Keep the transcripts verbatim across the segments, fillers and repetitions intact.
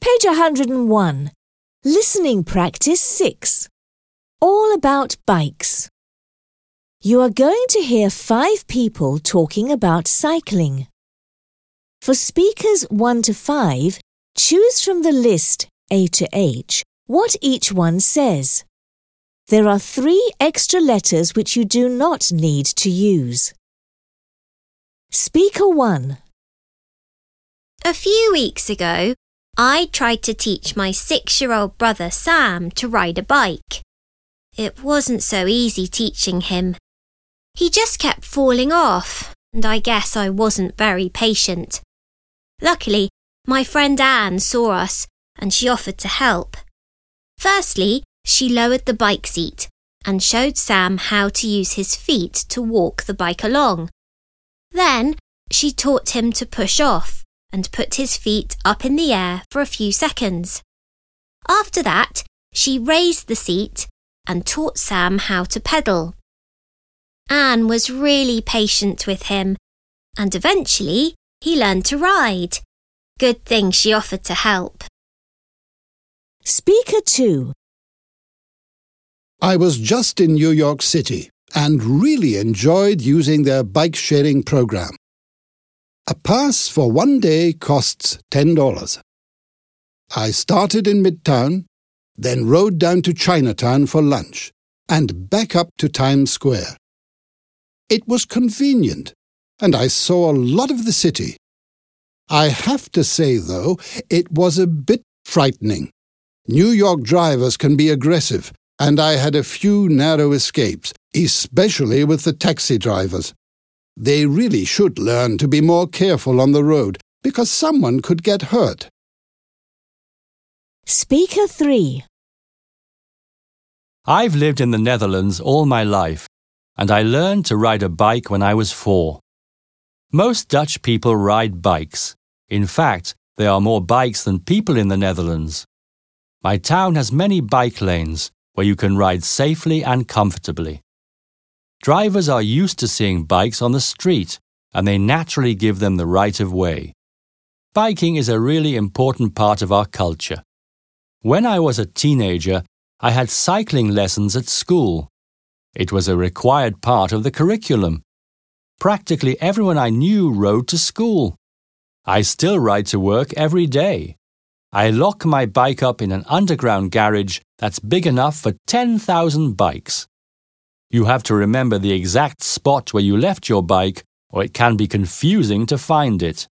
Page one hundred and one. Listening practice six. All about bikes. You are going to hear five people talking about cycling. For speakers one to five, choose from the list A to H what each one says. There are three extra letters which you do not need to use. Speaker one. A few weeks ago, I tried to teach my six-year-old brother Sam to ride a bike. It wasn't so easy teaching him. He just kept falling off, and I guess I wasn't very patient. Luckily, my friend Anne saw us, and she offered to help. Firstly, she lowered the bike seat and showed Sam how to use his feet to walk the bike along. Then, she taught him to push off and put his feet up in the air for a few seconds. After that, she raised the seat and taught Sam how to pedal. Anne was really patient with him, and eventually he learned to ride. Good thing she offered to help. Speaker two. I was just in New York City and really enjoyed using their bike-sharing program. A pass for one day costs ten dollars. I started in Midtown, then rode down to Chinatown for lunch, and back up to Times Square. It was convenient, and I saw a lot of the city. I have to say, though, it was a bit frightening. New York drivers can be aggressive, and I had a few narrow escapes, especially with the taxi drivers. They really should learn to be more careful on the road, because someone could get hurt. Speaker three. I've lived in the Netherlands all my life, and I learned to ride a bike when I was four. Most Dutch people ride bikes. In fact, there are more bikes than people in the Netherlands. My town has many bike lanes where you can ride safely and comfortably. Drivers are used to seeing bikes on the street, and they naturally give them the right of way. Biking is a really important part of our culture. When I was a teenager, I had cycling lessons at school. It was a required part of the curriculum. Practically everyone I knew rode to school. I still ride to work every day. I lock my bike up in an underground garage that's big enough for ten thousand bikes. You have to remember the exact spot where you left your bike, or it can be confusing to find it.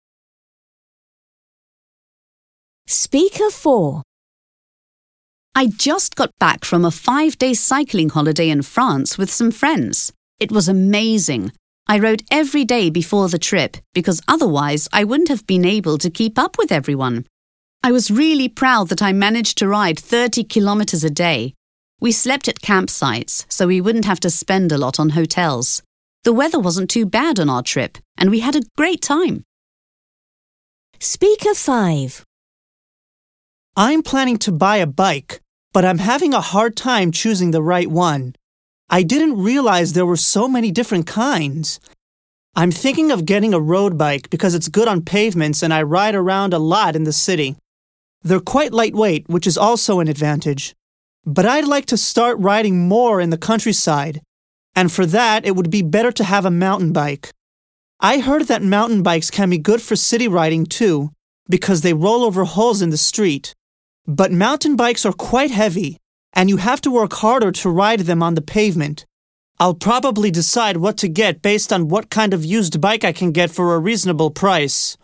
Speaker four. I just got back from a five-day cycling holiday in France with some friends. It was amazing. I rode every day before the trip because otherwise I wouldn't have been able to keep up with everyone. I was really proud that I managed to ride thirty kilometers a day. We slept at campsites, so we wouldn't have to spend a lot on hotels. The weather wasn't too bad on our trip, and we had a great time. Speaker five. I'm planning to buy a bike, but I'm having a hard time choosing the right one. I didn't realize there were so many different kinds. I'm thinking of getting a road bike because it's good on pavements and I ride around a lot in the city. They're quite lightweight, which is also an advantage. But I'd like to start riding more in the countryside, and for that it would be better to have a mountain bike. I heard that mountain bikes can be good for city riding too, because they roll over holes in the street. But mountain bikes are quite heavy, and you have to work harder to ride them on the pavement. I'll probably decide what to get based on what kind of used bike I can get for a reasonable price.